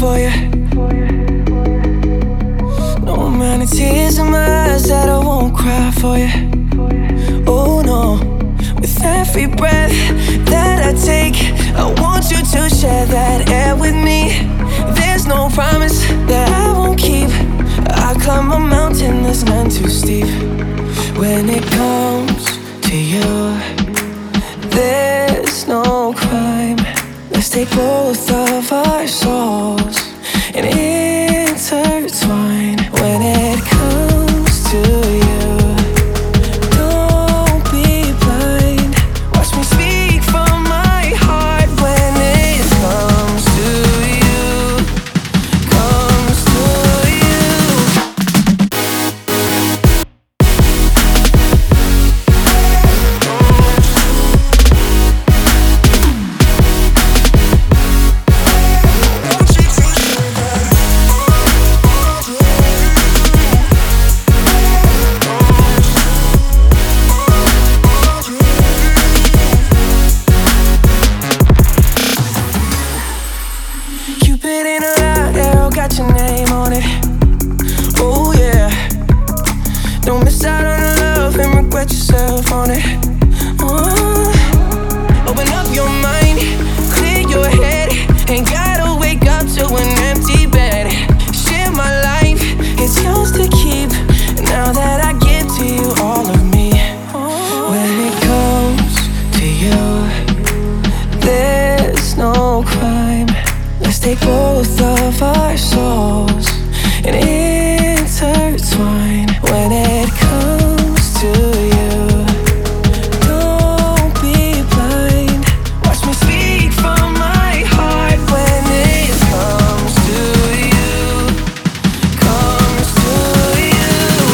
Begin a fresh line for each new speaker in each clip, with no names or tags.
for you. No amount of tears in my eyes that I won't cry for you. Oh no, with every breath that I take, I want you to share that air with me. There's no promise that I won't keep. I climb a mountain that's none too steep. When it comes to you, there's no crime. Let's take both of our souls and intertwine. When it comes to you, don't be blind. Watch me speak from my heart. When it comes to you, comes to you. Cupid in a round arrow, got your name on it. Oh yeah. Don't miss out on the love and regret yourself on it. Open up your mind, clear your head. Ain't gotta wake up to an empty bed. Share my life, it's yours to keep. Now that I give to you all of me. When it comes to you, there's no crime. Let's take both of our souls and intertwine. When it comes to you, don't be blind. Watch me speak from my heart. When it comes to you, comes to you.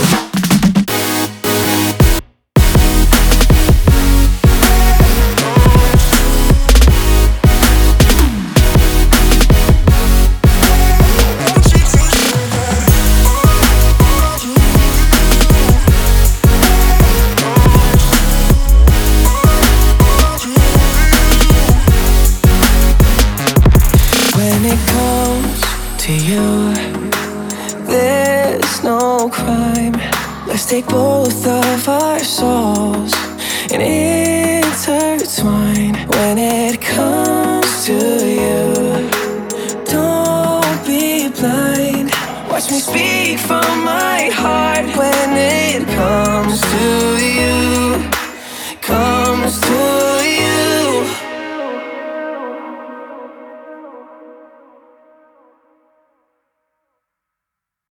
When it comes to you, there's no crime. Let's take both of our souls and intertwine. When it comes to you, don't be blind. Watch me speak from my heart. When it comes to you, comes to